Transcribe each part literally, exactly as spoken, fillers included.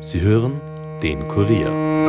Sie hören den Kurier.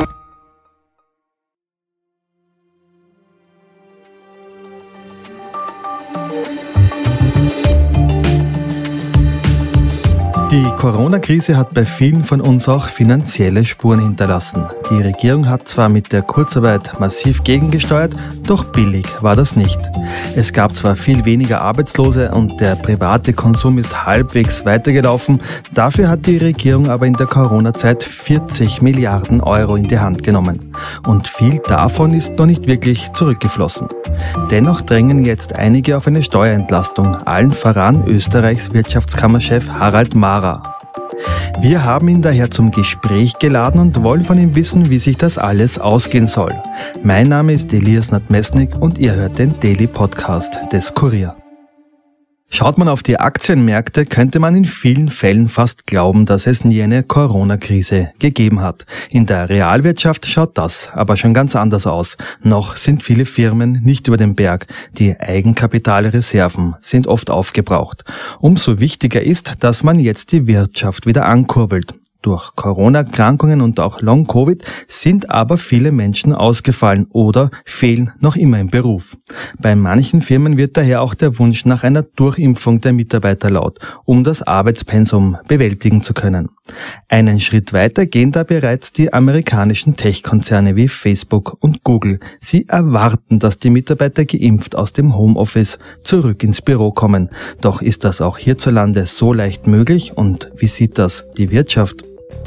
Die Corona-Krise hat bei vielen von uns auch finanzielle Spuren hinterlassen. Die Regierung hat zwar mit der Kurzarbeit massiv gegengesteuert, doch billig war das nicht. Es gab zwar viel weniger Arbeitslose und der private Konsum ist halbwegs weitergelaufen, dafür hat die Regierung aber in der Corona-Zeit vierzig Milliarden Euro in die Hand genommen. Und viel davon ist noch nicht wirklich zurückgeflossen. Dennoch drängen jetzt einige auf eine Steuerentlastung, allen voran Österreichs Wirtschaftskammerchef Harald Marra. Wir haben ihn daher zum Gespräch geladen und wollen von ihm wissen, wie sich das alles ausgehen soll. Mein Name ist Elias Nadmesnik und ihr hört den Daily Podcast des Kurier. Schaut man auf die Aktienmärkte, könnte man in vielen Fällen fast glauben, dass es nie eine Corona-Krise gegeben hat. In der Realwirtschaft schaut das aber schon ganz anders aus. Noch sind viele Firmen nicht über den Berg. Die Eigenkapitalreserven sind oft aufgebraucht. Umso wichtiger ist, dass man jetzt die Wirtschaft wieder ankurbelt. Durch Corona-Erkrankungen und auch Long-Covid sind aber viele Menschen ausgefallen oder fehlen noch immer im Beruf. Bei manchen Firmen wird daher auch der Wunsch nach einer Durchimpfung der Mitarbeiter laut, um das Arbeitspensum bewältigen zu können. Einen Schritt weiter gehen da bereits die amerikanischen Tech-Konzerne wie Facebook und Google. Sie erwarten, dass die Mitarbeiter geimpft aus dem Homeoffice zurück ins Büro kommen. Doch ist das auch hierzulande so leicht möglich und wie sieht das die Wirtschaft?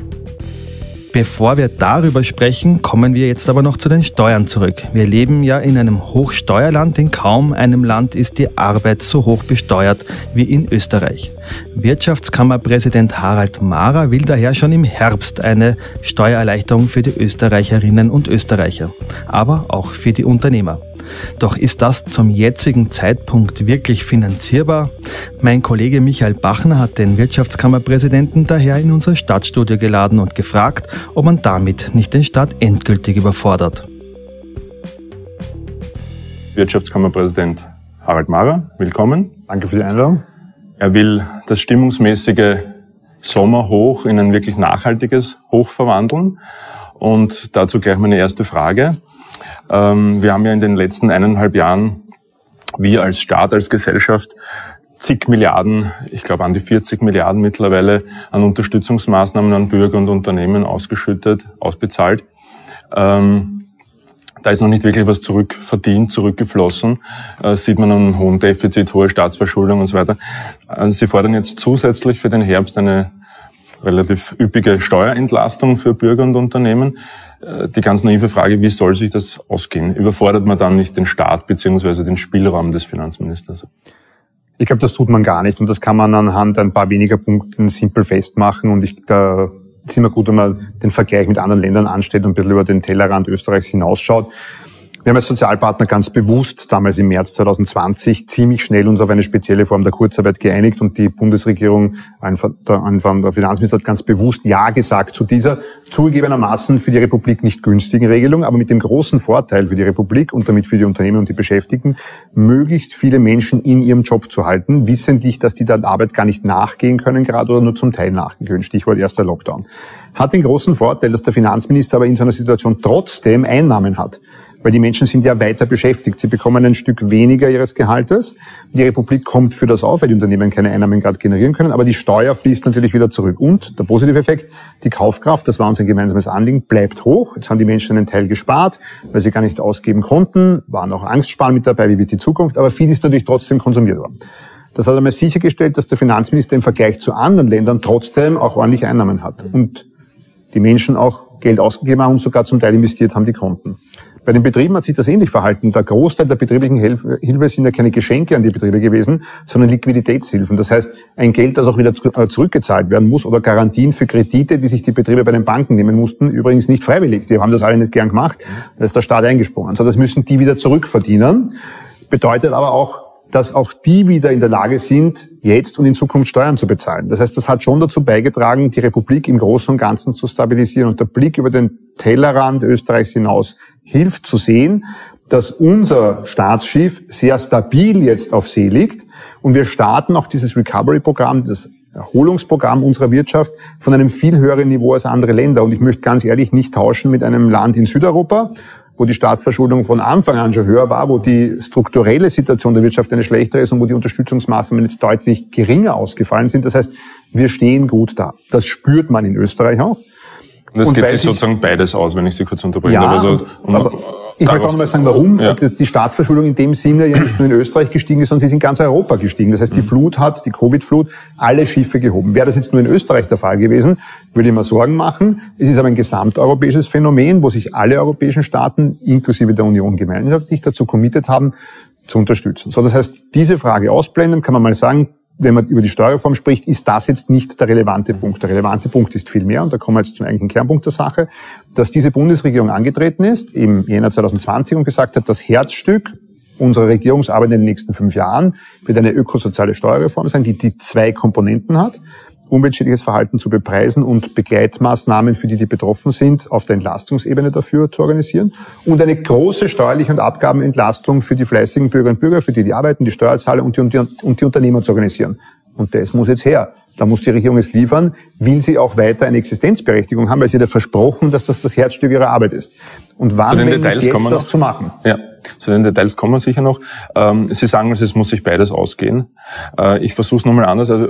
Bevor wir darüber sprechen, kommen wir jetzt aber noch zu den Steuern zurück. Wir leben ja in einem Hochsteuerland. In kaum einem Land ist die Arbeit so hoch besteuert wie in Österreich. Wirtschaftskammerpräsident Harald Marra will daher schon im Herbst eine Steuererleichterung für die Österreicherinnen und Österreicher, aber auch für die Unternehmer. Doch ist das zum jetzigen Zeitpunkt wirklich finanzierbar? Mein Kollege Michael Bachner hat den Wirtschaftskammerpräsidenten daher in unser Stadtstudio geladen und gefragt, ob man damit nicht den Staat endgültig überfordert. Wirtschaftskammerpräsident Harald Marra, willkommen. Danke für die Einladung. Er will das stimmungsmäßige Sommerhoch in ein wirklich nachhaltiges Hoch verwandeln. Und dazu gleich meine erste Frage. Ähm, wir haben ja in den letzten eineinhalb Jahren, wir als Staat, als Gesellschaft, zig Milliarden, ich glaube an die vierzig Milliarden mittlerweile, an Unterstützungsmaßnahmen an Bürger und Unternehmen ausgeschüttet, ausbezahlt. Ähm, da ist noch nicht wirklich was zurückverdient, zurückgeflossen. Äh, sieht man einen hohen Defizit, hohe Staatsverschuldung und so weiter. Äh, Sie fordern jetzt zusätzlich für den Herbst eine relativ üppige Steuerentlastung für Bürger und Unternehmen. Die ganz naive Frage, wie soll sich das ausgehen? Überfordert man dann nicht den Staat bzw. den Spielraum des Finanzministers? Ich glaube, das tut man gar nicht und das kann man anhand ein paar weniger Punkten simpel festmachen und ich, da ist immer gut, wenn man den Vergleich mit anderen Ländern anstellt und ein bisschen über den Tellerrand Österreichs hinausschaut. Wir haben als Sozialpartner ganz bewusst damals im März zwanzig zwanzig ziemlich schnell uns auf eine spezielle Form der Kurzarbeit geeinigt und die Bundesregierung, einfach der Finanzminister hat ganz bewusst Ja gesagt zu dieser zugegebenermaßen für die Republik nicht günstigen Regelung, aber mit dem großen Vorteil für die Republik und damit für die Unternehmen und die Beschäftigten, möglichst viele Menschen in ihrem Job zu halten, wissentlich, dass die der Arbeit gar nicht nachgehen können gerade oder nur zum Teil nachgehen können. Stichwort erster Lockdown. Hat den großen Vorteil, dass der Finanzminister aber in so einer Situation trotzdem Einnahmen hat. Weil die Menschen sind ja weiter beschäftigt. Sie bekommen ein Stück weniger ihres Gehaltes. Die Republik kommt für das auf, weil die Unternehmen keine Einnahmen gerade generieren können. Aber die Steuer fließt natürlich wieder zurück. Und der positive Effekt, die Kaufkraft, das war uns ein gemeinsames Anliegen, bleibt hoch. Jetzt haben die Menschen einen Teil gespart, weil sie gar nicht ausgeben konnten. Waren auch Angstsparen mit dabei, wie wird die Zukunft. Aber viel ist natürlich trotzdem konsumiert worden. Das hat einmal sichergestellt, dass der Finanzminister im Vergleich zu anderen Ländern trotzdem auch ordentlich Einnahmen hat. Und die Menschen auch Geld ausgegeben haben und sogar zum Teil investiert haben, die konnten. Bei den Betrieben hat sich das ähnlich verhalten. Der Großteil der betrieblichen Hilfe sind ja keine Geschenke an die Betriebe gewesen, sondern Liquiditätshilfen. Das heißt, ein Geld, das auch wieder zurückgezahlt werden muss oder Garantien für Kredite, die sich die Betriebe bei den Banken nehmen mussten, übrigens nicht freiwillig. Die haben das alle nicht gern gemacht. Da ist der Staat eingesprungen. So, das müssen die wieder zurückverdienen. Bedeutet aber auch, dass auch die wieder in der Lage sind, jetzt und in Zukunft Steuern zu bezahlen. Das heißt, das hat schon dazu beigetragen, die Republik im Großen und Ganzen zu stabilisieren. Und der Blick über den Tellerrand Österreichs hinaus hilft zu sehen, dass unser Staatsschiff sehr stabil jetzt auf See liegt und wir starten auch dieses Recovery-Programm, das Erholungsprogramm unserer Wirtschaft von einem viel höheren Niveau als andere Länder. Und ich möchte ganz ehrlich nicht tauschen mit einem Land in Südeuropa, wo die Staatsverschuldung von Anfang an schon höher war, wo die strukturelle Situation der Wirtschaft eine schlechtere ist und wo die Unterstützungsmaßnahmen jetzt deutlich geringer ausgefallen sind. Das heißt, wir stehen gut da. Das spürt man in Österreich auch. Und es und geht sich sozusagen beides aus, wenn ich Sie kurz unterbreche. Ja, also, um, aber ich möchte auch noch mal sagen, warum ja. die Staatsverschuldung in dem Sinne ja nicht nur in Österreich gestiegen ist, sondern sie ist in ganz Europa gestiegen. Das heißt, die Flut hat, die Covid-Flut, alle Schiffe gehoben. Wäre das jetzt nur in Österreich der Fall gewesen, würde ich mir Sorgen machen. Es ist aber ein gesamteuropäisches Phänomen, wo sich alle europäischen Staaten, inklusive der Union gemeinschaftlich, dazu committed haben, zu unterstützen. So, das heißt, diese Frage ausblenden, kann man mal sagen, wenn man über die Steuerreform spricht, ist das jetzt nicht der relevante Punkt. Der relevante Punkt ist viel mehr, und da kommen wir jetzt zum eigentlichen Kernpunkt der Sache, dass diese Bundesregierung angetreten ist im Jänner zwanzig zwanzig und gesagt hat, das Herzstück unserer Regierungsarbeit in den nächsten fünf Jahren wird eine ökosoziale Steuerreform sein, die die zwei Komponenten hat: umweltschädliches Verhalten zu bepreisen und Begleitmaßnahmen für die, die betroffen sind, auf der Entlastungsebene dafür zu organisieren, und eine große steuerliche und Abgabenentlastung für die fleißigen Bürgerinnen und Bürger, für die, die arbeiten, die Steuerzahler und die, und die, und die Unternehmer zu organisieren. Und das muss jetzt her. Da muss die Regierung es liefern, will sie auch weiter eine Existenzberechtigung haben, weil sie hat ja versprochen, dass das das Herzstück ihrer Arbeit ist. Und wann, wenn nicht jetzt, das noch zu machen? Ja, zu den Details kommen wir sicher noch. Ähm, Sie sagen, es muss sich beides ausgehen. Äh, ich versuche es nochmal anders. Also,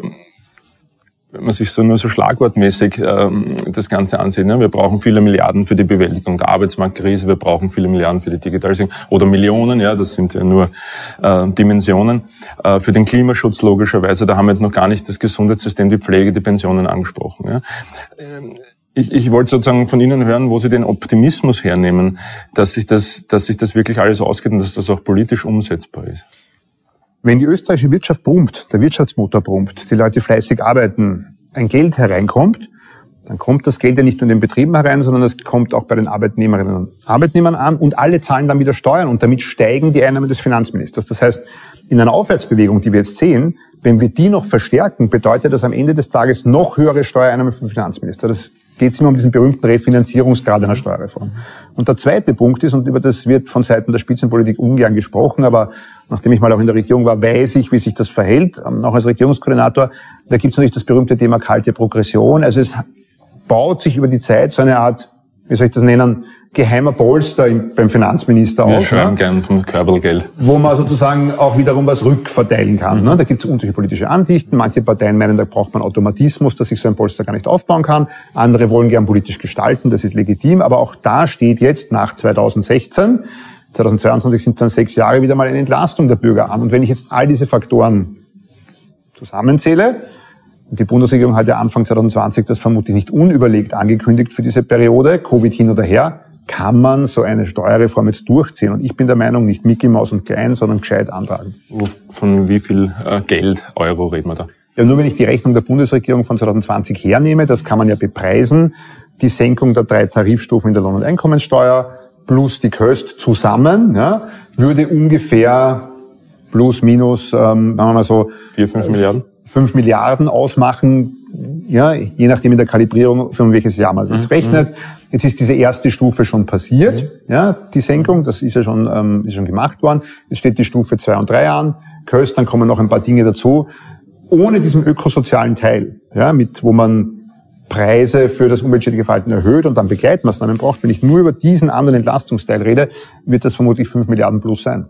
wenn man sich so nur so schlagwortmäßig ähm, das Ganze ansieht, ne? Wir brauchen viele Milliarden für die Bewältigung der Arbeitsmarktkrise, wir brauchen viele Milliarden für die Digitalisierung oder Millionen, ja, das sind ja nur äh, Dimensionen. Äh, für den Klimaschutz logischerweise, da haben wir jetzt noch gar nicht das Gesundheitssystem, die Pflege, die Pensionen angesprochen. Ja? Ähm, Ich, ich wollte sozusagen von Ihnen hören, wo Sie den Optimismus hernehmen, dass sich das, dass sich das wirklich alles ausgeht und dass das auch politisch umsetzbar ist. Wenn die österreichische Wirtschaft brummt, der Wirtschaftsmotor brummt, die Leute fleißig arbeiten, ein Geld hereinkommt, dann kommt das Geld ja nicht nur in den Betrieben herein, sondern es kommt auch bei den Arbeitnehmerinnen und Arbeitnehmern an, und alle zahlen dann wieder Steuern, und damit steigen die Einnahmen des Finanzministers. Das heißt, in einer Aufwärtsbewegung, die wir jetzt sehen, wenn wir die noch verstärken, bedeutet das am Ende des Tages noch höhere Steuereinnahmen für den Finanzminister. Das geht es immer um diesen berühmten Refinanzierungsgrad einer Steuerreform. Und der zweite Punkt ist, und über das wird von Seiten der Spitzenpolitik ungern gesprochen, aber nachdem ich mal auch in der Regierung war, weiß ich, wie sich das verhält, auch als Regierungskoordinator. Da gibt es natürlich das berühmte Thema kalte Progression. Also es baut sich über die Zeit so eine Art, wie soll ich das nennen, geheimer Polster im, beim Finanzminister Wir auf. schreiben Ne? gern vom Körbelgeld. Wo man sozusagen auch wiederum was rückverteilen kann. Mhm. Ne? Da gibt es unterschiedliche politische Ansichten. Manche Parteien meinen, da braucht man Automatismus, dass sich so ein Polster gar nicht aufbauen kann. Andere wollen gern politisch gestalten, das ist legitim. Aber auch da steht jetzt nach zweitausendsechzehn, zweitausendzweiundzwanzig sind dann sechs Jahre, wieder mal eine Entlastung der Bürger an. Und wenn ich jetzt all diese Faktoren zusammenzähle, die Bundesregierung hat ja Anfang zweitausendzwanzig das vermutlich nicht unüberlegt angekündigt für diese Periode, Covid hin oder her, kann man so eine Steuerreform jetzt durchziehen. Und ich bin der Meinung, nicht Mickey Maus und klein, sondern gescheit antragen. Von wie viel äh, Geld, Euro reden wir da? Ja, nur wenn ich die Rechnung der Bundesregierung von zweitausendzwanzig hernehme, das kann man ja bepreisen, die Senkung der drei Tarifstufen in der Lohn- und Einkommenssteuer plus die Köst zusammen, ja, würde ungefähr plus minus, ähm, sagen wir mal so, Vier, fünf Milliarden? fünf Milliarden ausmachen, ja, je nachdem in der Kalibrierung, für welches Jahr man jetzt rechnet. Jetzt ist diese erste Stufe schon passiert, mhm. ja, die Senkung, das ist ja schon, ähm, ist schon gemacht worden. Jetzt steht die Stufe zwei und drei an. Köst, dann kommen noch ein paar Dinge dazu. Ohne diesen ökosozialen Teil, ja, mit, wo man Preise für das umweltschädliche Verhalten erhöht und dann Begleitmaßnahmen braucht, wenn ich nur über diesen anderen Entlastungsteil rede, wird das vermutlich fünf Milliarden plus sein.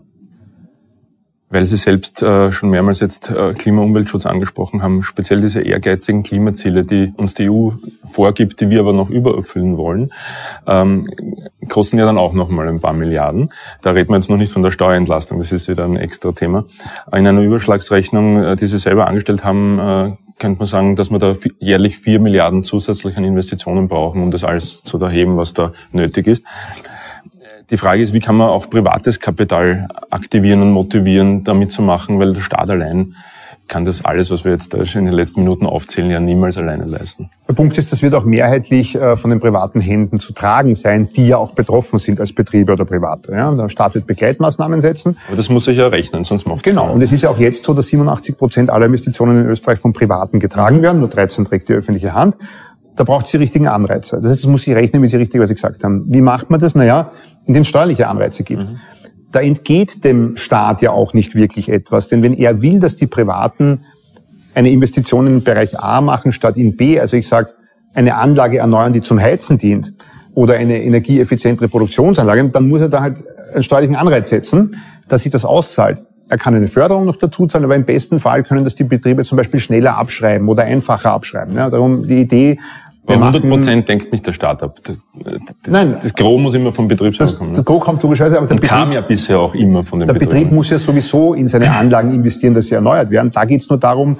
Weil Sie selbst äh, schon mehrmals jetzt äh, Klima- und Umweltschutz angesprochen haben, speziell diese ehrgeizigen Klimaziele, die uns die E U vorgibt, die wir aber noch übererfüllen wollen, ähm, kosten ja dann auch noch mal ein paar Milliarden. Da reden wir jetzt noch nicht von der Steuerentlastung, das ist wieder ein extra Thema. In einer Überschlagsrechnung, äh, die Sie selber angestellt haben, äh, könnte man sagen, dass wir da jährlich vier Milliarden zusätzlich an Investitionen brauchen, um das alles zu erheben, was da nötig ist. Die Frage ist, wie kann man auch privates Kapital aktivieren und motivieren, da mitzumachen, weil der Staat allein kann das alles, was wir jetzt da in den letzten Minuten aufzählen, ja niemals alleine leisten. Der Punkt ist, das wird auch mehrheitlich von den privaten Händen zu tragen sein, die ja auch betroffen sind als Betriebe oder Private. Ja, der Staat wird Begleitmaßnahmen setzen. Aber das muss sich ja rechnen, sonst macht es Genau, und es ist ja auch jetzt so, dass siebenundachtzig Prozent aller Investitionen in Österreich von Privaten getragen werden, nur dreizehn trägt die öffentliche Hand. Da braucht es die richtigen Anreize. Das heißt, es muss sich rechnen, wie Sie richtig was Sie gesagt haben. Wie macht man das? Naja, indem es steuerliche Anreize gibt. Mhm. Da entgeht dem Staat ja auch nicht wirklich etwas. Denn wenn er will, dass die Privaten eine Investition in den Bereich A machen statt in B, also ich sage, eine Anlage erneuern, die zum Heizen dient, oder eine energieeffizientere Produktionsanlage, dann muss er da halt einen steuerlichen Anreiz setzen, dass sich das auszahlt. Er kann eine Förderung noch dazu zahlen, aber im besten Fall können das die Betriebe zum Beispiel schneller abschreiben oder einfacher abschreiben. Ja, darum die Idee. Aber hundert Prozent denkt nicht der Staat ab. Das, das, Nein. Das Gros muss immer vom Betrieb das, kommen. Das Gros kommt logischerweise, aber der Und Betrieb, kam ja bisher auch immer von den der Betrieben. Betrieb muss ja sowieso in seine Anlagen investieren, dass sie erneuert werden. Da geht es nur darum,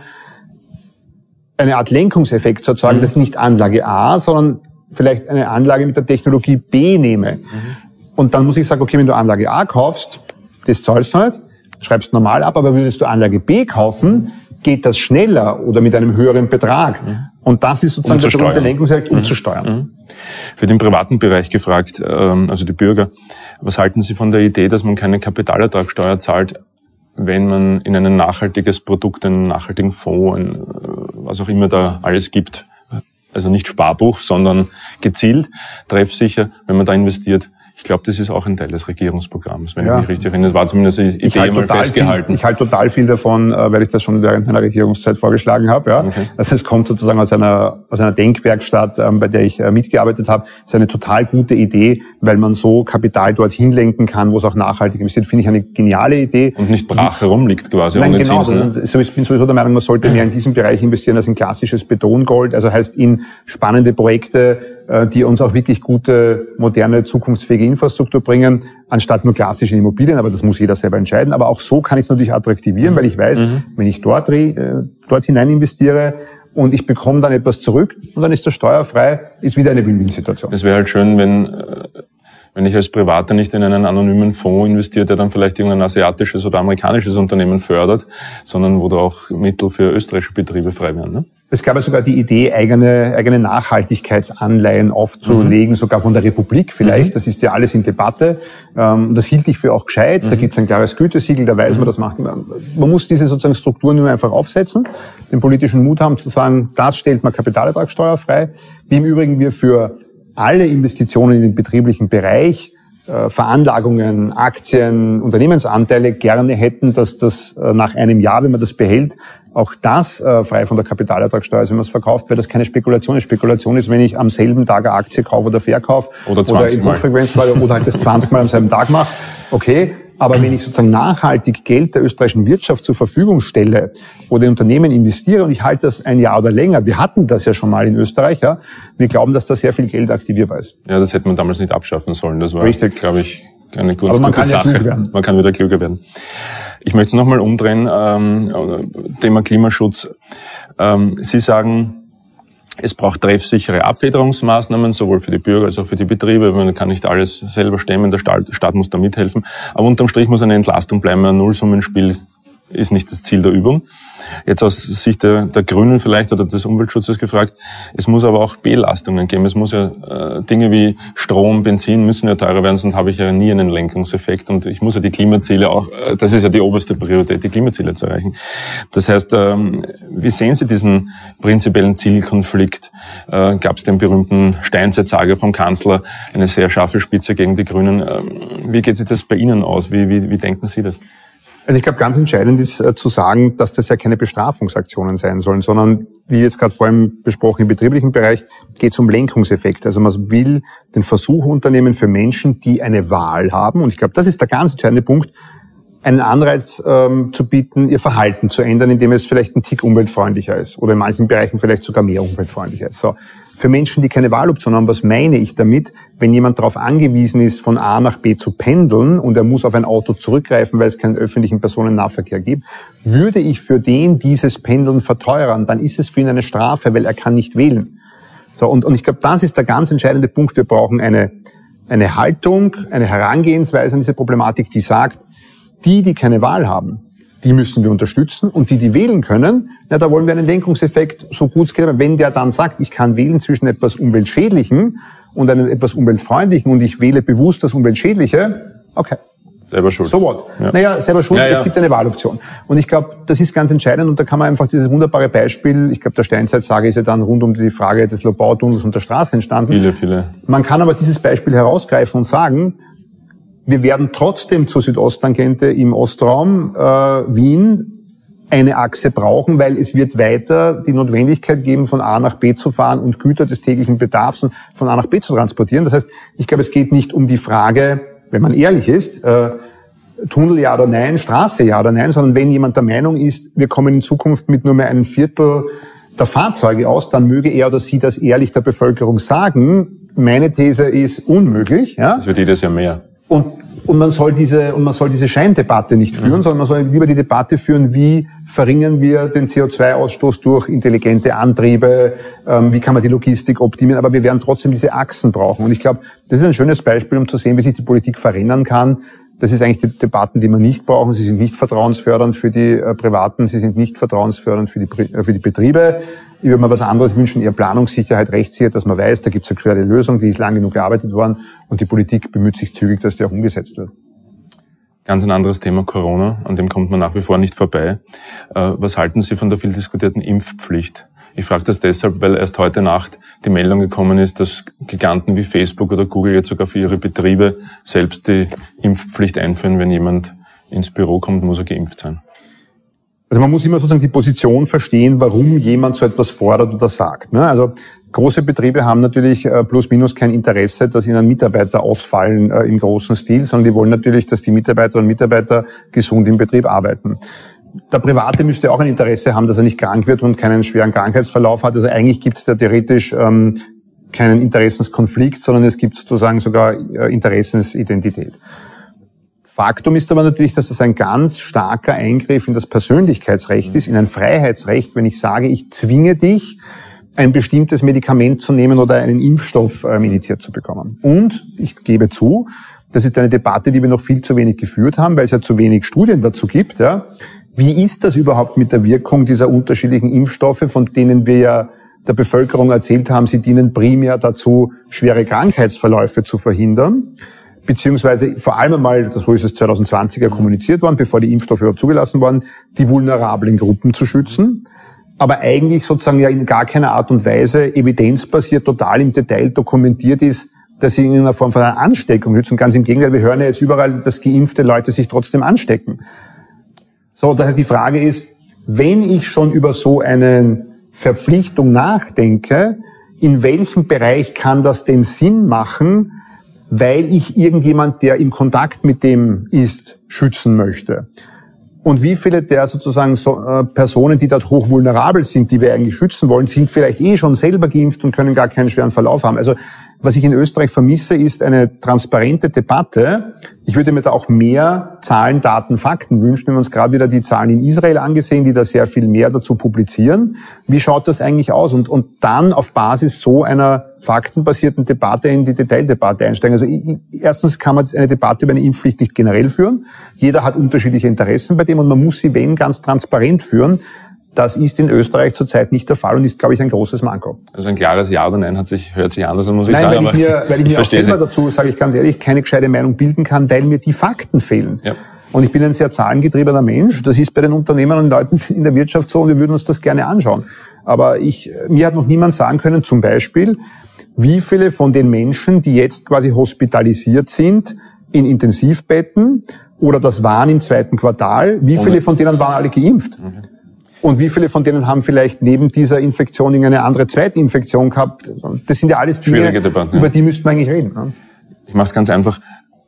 eine Art Lenkungseffekt zu erzeugen, mhm. dass nicht Anlage A, sondern vielleicht eine Anlage mit der Technologie B nehme. Mhm. Und dann muss ich sagen, okay, wenn du Anlage A kaufst, das zahlst du nicht, schreibst normal ab, aber würdest du Anlage B kaufen, geht das schneller oder mit einem höheren Betrag. Mhm. Und das ist sozusagen der berühmte Lenkungseffekt, um mhm. zu steuern. Mhm. Für den privaten Bereich gefragt, also die Bürger, was halten Sie von der Idee, dass man keine Kapitalertragssteuer zahlt, wenn man in ein nachhaltiges Produkt, einen nachhaltigen Fonds, ein, was auch immer da alles gibt, also nicht Sparbuch, sondern gezielt, treffsicher, wenn man da investiert? Ich glaube, das ist auch ein Teil des Regierungsprogramms, wenn ja. ich mich richtig erinnere. Das war zumindest die Idee halt mal festgehalten. Viel, ich halte total viel davon, weil ich das schon während meiner Regierungszeit vorgeschlagen habe. Ja. Okay. Also es kommt sozusagen aus einer aus einer Denkwerkstatt, bei der ich mitgearbeitet habe. Das ist eine total gute Idee, weil man so Kapital dorthin lenken kann, wo es auch nachhaltig investiert. Finde ich eine geniale Idee. Und nicht brach herumliegt quasi. Nein, genau. Zinsen, ne? Also ich bin sowieso der Meinung, man sollte mehr in diesem Bereich investieren als in klassisches Betongold. Also heißt in spannende Projekte, die uns auch wirklich gute, moderne, zukunftsfähige Infrastruktur bringen, anstatt nur klassische Immobilien, aber das muss jeder selber entscheiden. Aber auch so kann ich es natürlich attraktivieren, weil ich weiß, mhm. wenn ich dort, äh, dort hinein investiere und ich bekomme dann etwas zurück und dann ist das steuerfrei, ist wieder eine Win-Win-Situation. Es wäre halt schön, wenn... Äh Wenn ich als Privater nicht in einen anonymen Fonds investiere, der dann vielleicht irgendein asiatisches oder amerikanisches Unternehmen fördert, sondern wo da auch Mittel für österreichische Betriebe frei werden. Ne? Es gab ja sogar die Idee, eigene, eigene Nachhaltigkeitsanleihen aufzulegen, mhm. sogar von der Republik vielleicht. Mhm. Das ist ja alles in Debatte. Das hielt ich für auch gescheit. Mhm. Da gibt es ein klares Gütesiegel, da weiß man, das macht man. Man muss diese sozusagen Strukturen nur einfach aufsetzen, den politischen Mut haben zu sagen, das stellt man kapitalertragssteuerfrei. Wie im Übrigen wir für alle Investitionen in den betrieblichen Bereich, äh, Veranlagungen, Aktien, Unternehmensanteile gerne hätten, dass das äh, nach einem Jahr, wenn man das behält, auch das äh, frei von der Kapitalertragssteuer ist, wenn man es verkauft, weil das keine Spekulation ist. Spekulation ist, wenn ich am selben Tag eine Aktie kaufe oder verkaufe oder, oder in Hochfrequenzfall oder halt das zwanzig Mal am selben Tag mache, okay. Aber wenn ich sozusagen nachhaltig Geld der österreichischen Wirtschaft zur Verfügung stelle oder in Unternehmen investiere und ich halte das ein Jahr oder länger, wir hatten das ja schon mal in Österreich, ja, wir glauben, dass da sehr viel Geld aktivierbar ist. Ja, das hätte man damals nicht abschaffen sollen. Das war, richtig, glaube ich, eine gute, Aber man gute kann Sache. Ja klug werden. Man kann wieder klüger werden. Ich möchte es nochmal umdrehen, ähm, Thema Klimaschutz. Ähm, Sie sagen, es braucht treffsichere Abfederungsmaßnahmen, sowohl für die Bürger als auch für die Betriebe. Man kann nicht alles selber stemmen, der Staat, Staat muss da mithelfen. Aber unterm Strich muss eine Entlastung bleiben. Ein Nullsummenspiel ist nicht das Ziel der Übung. Jetzt aus Sicht der, der Grünen vielleicht oder des Umweltschutzes gefragt, es muss aber auch Belastungen geben. Es muss ja äh, Dinge wie Strom, Benzin müssen ja teurer werden, sonst habe ich ja nie einen Lenkungseffekt. Und ich muss ja die Klimaziele auch, äh, das ist ja die oberste Priorität, die Klimaziele zu erreichen. Das heißt, ähm, wie sehen Sie diesen prinzipiellen Zielkonflikt? Äh, Gab es den berühmten Steinzeitsager vom Kanzler, eine sehr scharfe Spitze gegen die Grünen. Ähm, wie geht sich das bei Ihnen aus? Wie, wie, wie denken Sie das? Also ich glaube, ganz entscheidend ist äh, zu sagen, dass das ja keine Bestrafungsaktionen sein sollen, sondern, wie jetzt gerade vorhin besprochen, im betrieblichen Bereich geht es um Lenkungseffekte. Also man will den Versuch unternehmen für Menschen, die eine Wahl haben. Und ich glaube, das ist der ganz entscheidende Punkt, einen Anreiz ähm, zu bieten, ihr Verhalten zu ändern, indem es vielleicht ein Tick umweltfreundlicher ist oder in manchen Bereichen vielleicht sogar mehr umweltfreundlicher ist. So. Für Menschen, die keine Wahloption haben, was meine ich damit? Wenn jemand darauf angewiesen ist, von A nach B zu pendeln und er muss auf ein Auto zurückgreifen, weil es keinen öffentlichen Personennahverkehr gibt, würde ich für den dieses Pendeln verteuern, dann ist es für ihn eine Strafe, weil er kann nicht wählen. So, und, und ich glaube, das ist der ganz entscheidende Punkt. Wir brauchen eine, eine Haltung, eine Herangehensweise an diese Problematik, die sagt, die, die keine Wahl haben, die müssen wir unterstützen. Und die, die wählen können, ja, da wollen wir einen Lenkungseffekt so gut es geht. Aber wenn der dann sagt, ich kann wählen zwischen etwas Umweltschädlichem und einem etwas Umweltfreundlichen und ich wähle bewusst das Umweltschädliche, okay. Selber schuld. So what? Ja. Naja, selber schuld, ja, ja. Es gibt eine Wahloption. Und ich glaube, das ist ganz entscheidend und da kann man einfach dieses wunderbare Beispiel, ich glaube, der Steinzeitsager ist ja dann rund um die Frage des Lobautunnels und der Straße entstanden. Viele, viele. Man kann aber dieses Beispiel herausgreifen und sagen, wir werden trotzdem zur Südosttangente im Ostraum äh, Wien eine Achse brauchen, weil es wird weiter die Notwendigkeit geben, von A nach B zu fahren und Güter des täglichen Bedarfs von A nach B zu transportieren. Das heißt, ich glaube, es geht nicht um die Frage, wenn man ehrlich ist, äh, Tunnel ja oder nein, Straße ja oder nein, sondern wenn jemand der Meinung ist, wir kommen in Zukunft mit nur mehr einem Viertel der Fahrzeuge aus, dann möge er oder sie das ehrlich der Bevölkerung sagen. Meine These ist unmöglich. Ja? Das wird jedes Jahr mehr. Und, und man soll diese, und man soll diese Scheindebatte nicht führen, mhm. sondern man soll lieber die Debatte führen, wie verringern wir den C O zwei Ausstoß durch intelligente Antriebe, ähm, wie kann man die Logistik optimieren, aber wir werden trotzdem diese Achsen brauchen. Und ich glaube, das ist ein schönes Beispiel, um zu sehen, wie sich die Politik verändern kann. Das ist eigentlich die Debatten, die wir nicht brauchen. Sie sind nicht vertrauensfördernd für die äh, Privaten, sie sind nicht vertrauensfördernd für die, äh, für die Betriebe. Ich würde mir was anderes wünschen, eher Planungssicherheit, Rechtssicherheit, dass man weiß, da gibt es eine geschwere Lösung, die ist lang genug gearbeitet worden und die Politik bemüht sich zügig, dass die auch umgesetzt wird. Ganz ein anderes Thema, Corona, an dem kommt man nach wie vor nicht vorbei. Äh, was halten Sie von der viel diskutierten Impfpflicht? Ich frage das deshalb, weil erst heute Nacht die Meldung gekommen ist, dass Giganten wie Facebook oder Google jetzt sogar für ihre Betriebe selbst die Impfpflicht einführen. Wenn jemand ins Büro kommt, muss er geimpft sein. Also man muss immer sozusagen die Position verstehen, warum jemand so etwas fordert oder sagt. Also große Betriebe haben natürlich plus minus kein Interesse, dass ihnen Mitarbeiter ausfallen im großen Stil, sondern die wollen natürlich, dass die Mitarbeiterinnen und Mitarbeiter gesund im Betrieb arbeiten. Der Private müsste auch ein Interesse haben, dass er nicht krank wird und keinen schweren Krankheitsverlauf hat. Also eigentlich gibt es da theoretisch ähm, keinen Interessenskonflikt, sondern es gibt sozusagen sogar äh, Interessensidentität. Faktum ist aber natürlich, dass das ein ganz starker Eingriff in das Persönlichkeitsrecht ist, in ein Freiheitsrecht, wenn ich sage, ich zwinge dich, ein bestimmtes Medikament zu nehmen oder einen Impfstoff ähm, initiiert zu bekommen. Und ich gebe zu, das ist eine Debatte, die wir noch viel zu wenig geführt haben, weil es ja zu wenig Studien dazu gibt. Ja. Wie ist das überhaupt mit der Wirkung dieser unterschiedlichen Impfstoffe, von denen wir ja der Bevölkerung erzählt haben, sie dienen primär dazu, schwere Krankheitsverläufe zu verhindern? Beziehungsweise vor allem einmal, so ist es zwanzig zwanzig ja kommuniziert worden, bevor die Impfstoffe überhaupt zugelassen waren, die vulnerablen Gruppen zu schützen. Aber eigentlich sozusagen ja in gar keiner Art und Weise evidenzbasiert, total im Detail dokumentiert ist, dass sie in einer Form von einer Ansteckung schützen. Ganz im Gegenteil, wir hören ja jetzt überall, dass geimpfte Leute sich trotzdem anstecken. So, das heißt, die Frage ist, wenn ich schon über so eine Verpflichtung nachdenke, in welchem Bereich kann das denn Sinn machen, weil ich irgendjemand, der im Kontakt mit dem ist, schützen möchte? Und wie viele der sozusagen so, äh, Personen, die dort hochvulnerabel sind, die wir eigentlich schützen wollen, sind vielleicht eh schon selber geimpft und können gar keinen schweren Verlauf haben? Also was ich in Österreich vermisse, ist eine transparente Debatte. Ich würde mir da auch mehr Zahlen, Daten, Fakten wünschen. Wir haben uns gerade wieder die Zahlen in Israel angesehen, die da sehr viel mehr dazu publizieren. Wie schaut das eigentlich aus? Und, und dann auf Basis so einer faktenbasierten Debatte in die Detaildebatte einsteigen. Also ich, erstens kann man eine Debatte über eine Impfpflicht nicht generell führen. Jeder hat unterschiedliche Interessen bei dem und man muss sie, wenn, ganz transparent führen. Das ist in Österreich zurzeit nicht der Fall und ist, glaube ich, ein großes Manko. Also ein klares Ja oder Nein hat sich, hört sich anders an, muss ich Nein, sagen. Weil ich mir, weil ich, ich mir auch selber dazu, sage ich ganz ehrlich, keine gescheite Meinung bilden kann, weil mir die Fakten fehlen. Ja. Und ich bin ein sehr zahlengetriebener Mensch. Das ist bei den Unternehmern und Leuten in der Wirtschaft so und wir würden uns das gerne anschauen. Aber ich, mir hat noch niemand sagen können, zum Beispiel, wie viele von den Menschen, die jetzt quasi hospitalisiert sind, in Intensivbetten oder das waren im zweiten Quartal, wie viele von denen waren alle geimpft? Mhm. Und wie viele von denen haben vielleicht neben dieser Infektion irgendeine andere Zweitinfektion gehabt? Das sind ja alles Dinge, Debatte, über die müssten wir eigentlich reden. Ne? Ich mache es ganz einfach.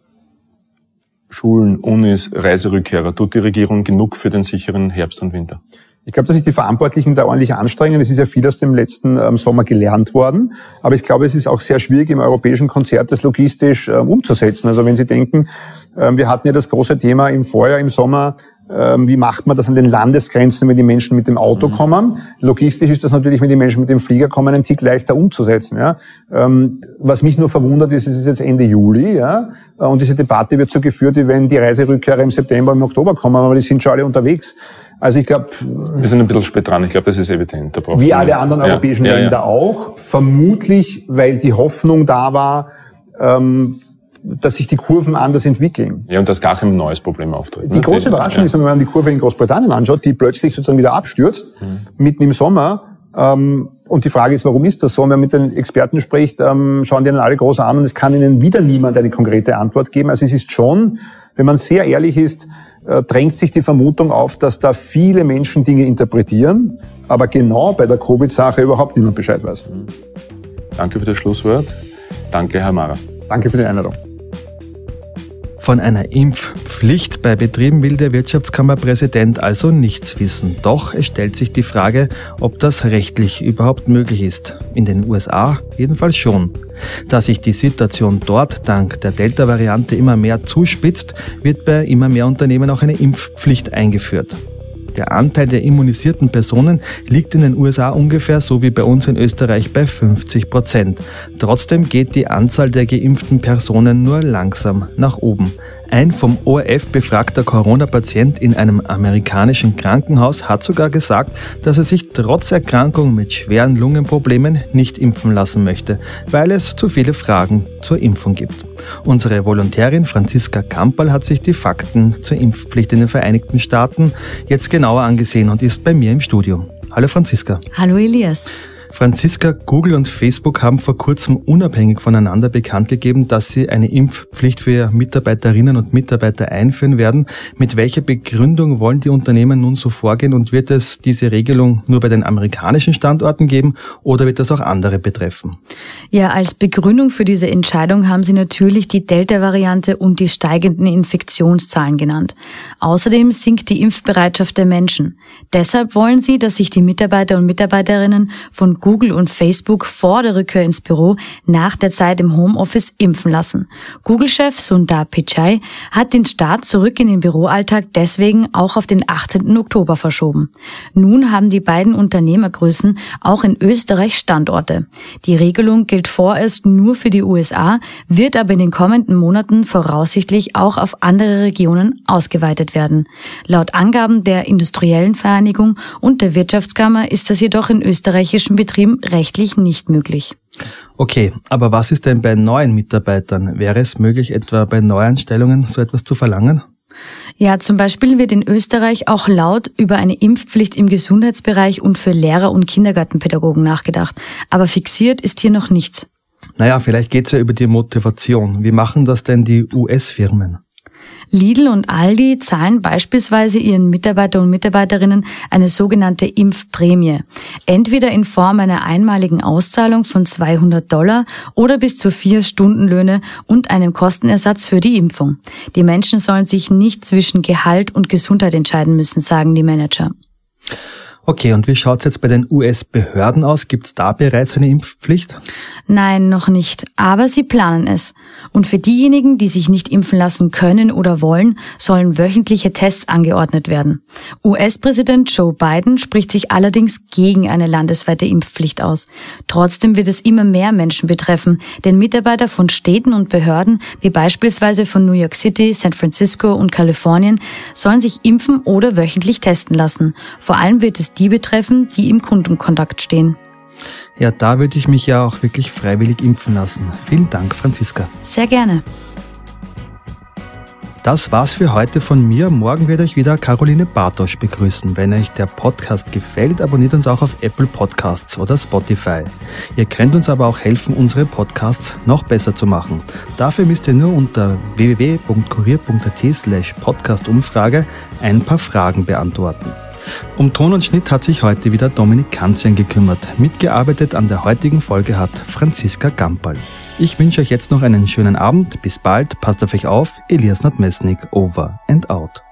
Schulen, Unis, Reiserückkehrer, tut die Regierung genug für den sicheren Herbst und Winter? Ich glaube, dass sich die Verantwortlichen da ordentlich anstrengen. Es ist ja viel aus dem letzten ähm, Sommer gelernt worden. Aber ich glaube, es ist auch sehr schwierig, im europäischen Konzert das logistisch ähm, umzusetzen. Also wenn Sie denken, ähm, wir hatten ja das große Thema im Vorjahr, im Sommer, wie macht man das an den Landesgrenzen, wenn die Menschen mit dem Auto mhm. kommen? Logistisch ist das natürlich, wenn die Menschen mit dem Flieger kommen, ein Tick leichter umzusetzen. Ja? Ähm, was mich nur verwundert ist, es ist jetzt Ende Juli, ja, und diese Debatte wird so geführt, wie wenn die Reiserückkehrer im September, im Oktober kommen, aber die sind schon alle unterwegs. Also ich glaube, wir sind ein bisschen spät dran. Ich glaube, das ist evident. Da wie alle anderen ja. europäischen ja, Länder ja. auch. Vermutlich, weil die Hoffnung da war, ähm, dass sich die Kurven anders entwickeln. Ja, und dass gar kein neues Problem auftritt. Die ne? große Überraschung ja. ist, wenn man die Kurve in Großbritannien anschaut, die plötzlich sozusagen wieder abstürzt, mhm. mitten im Sommer. Ähm, und die Frage ist, warum ist das so? Und wenn man mit den Experten spricht, ähm, schauen die dann alle groß an und es kann ihnen wieder niemand eine konkrete Antwort geben. Also es ist schon, wenn man sehr ehrlich ist, äh, drängt sich die Vermutung auf, dass da viele Menschen Dinge interpretieren, aber genau bei der Covid-Sache überhaupt niemand Bescheid weiß. Danke für das Schlusswort. Danke, Herr Mara. Danke für die Einladung. Von einer Impfpflicht bei Betrieben will der Wirtschaftskammerpräsident also nichts wissen. Doch es stellt sich die Frage, ob das rechtlich überhaupt möglich ist. In den U S A jedenfalls schon. Da sich die Situation dort dank der Delta-Variante immer mehr zuspitzt, wird bei immer mehr Unternehmen auch eine Impfpflicht eingeführt. Der Anteil der immunisierten Personen liegt in den U S A ungefähr so wie bei uns in Österreich bei fünfzig Prozent. Trotzdem geht die Anzahl der geimpften Personen nur langsam nach oben. Ein vom O R F befragter Corona-Patient in einem amerikanischen Krankenhaus hat sogar gesagt, dass er sich trotz Erkrankung mit schweren Lungenproblemen nicht impfen lassen möchte, weil es zu viele Fragen zur Impfung gibt. Unsere Volontärin Franziska Kamperl hat sich die Fakten zur Impfpflicht in den Vereinigten Staaten jetzt genauer angesehen und ist bei mir im Studio. Hallo Franziska. Hallo Elias. Franziska, Google und Facebook haben vor kurzem unabhängig voneinander bekannt gegeben, dass sie eine Impfpflicht für ihre Mitarbeiterinnen und Mitarbeiter einführen werden. Mit welcher Begründung wollen die Unternehmen nun so vorgehen und wird es diese Regelung nur bei den amerikanischen Standorten geben oder wird das auch andere betreffen? Ja, als Begründung für diese Entscheidung haben sie natürlich die Delta-Variante und die steigenden Infektionszahlen genannt. Außerdem sinkt die Impfbereitschaft der Menschen. Deshalb wollen sie, dass sich die Mitarbeiter und Mitarbeiterinnen von Google und Facebook vor der Rückkehr ins Büro nach der Zeit im Homeoffice impfen lassen. Google-Chef Sundar Pichai hat den Start zurück in den Büroalltag deswegen auch auf den achtzehnten Oktober verschoben. Nun haben die beiden Unternehmergrößen auch in Österreich Standorte. Die Regelung gilt vorerst nur für die U S A, wird aber in den kommenden Monaten voraussichtlich auch auf andere Regionen ausgeweitet werden. Laut Angaben der Industriellen Vereinigung und der Wirtschaftskammer ist das jedoch in österreichischen Betrieben rechtlich nicht möglich. Okay, aber was ist denn bei neuen Mitarbeitern? Wäre es möglich, etwa bei Neuanstellungen so etwas zu verlangen? Ja, zum Beispiel wird in Österreich auch laut über eine Impfpflicht im Gesundheitsbereich und für Lehrer und Kindergartenpädagogen nachgedacht. Aber fixiert ist hier noch nichts. Naja, vielleicht geht's ja über die Motivation. Wie machen das denn die U S-Firmen? Lidl und Aldi zahlen beispielsweise ihren Mitarbeiter und Mitarbeiterinnen eine sogenannte Impfprämie. Entweder in Form einer einmaligen Auszahlung von zweihundert Dollar oder bis zu vier Stundenlöhne und einem Kostenersatz für die Impfung. Die Menschen sollen sich nicht zwischen Gehalt und Gesundheit entscheiden müssen, sagen die Manager. Okay, und wie schaut's jetzt bei den U S-Behörden aus? Gibt's da bereits eine Impfpflicht? Nein, noch nicht. Aber sie planen es. Und für diejenigen, die sich nicht impfen lassen können oder wollen, sollen wöchentliche Tests angeordnet werden. U S-Präsident Joe Biden spricht sich allerdings gegen eine landesweite Impfpflicht aus. Trotzdem wird es immer mehr Menschen betreffen, denn Mitarbeiter von Städten und Behörden, wie beispielsweise von New York City, San Francisco und Kalifornien, sollen sich impfen oder wöchentlich testen lassen. Vor allem wird es die betreffen, die im Kundenkontakt stehen. Ja, da würde ich mich ja auch wirklich freiwillig impfen lassen. Vielen Dank, Franziska. Sehr gerne. Das war's für heute von mir. Morgen werde ich wieder Caroline Bartosch begrüßen. Wenn euch der Podcast gefällt, abonniert uns auch auf Apple Podcasts oder Spotify. Ihr könnt uns aber auch helfen, unsere Podcasts noch besser zu machen. Dafür müsst ihr nur unter w w w punkt kurier punkt a t slash podcast umfrage ein paar Fragen beantworten. Um Ton und Schnitt hat sich heute wieder Dominik Kanzian gekümmert. Mitgearbeitet an der heutigen Folge hat Franziska Kamperl. Ich wünsche euch jetzt noch einen schönen Abend. Bis bald. Passt auf euch auf. Elias Nadmesnik. Over and out.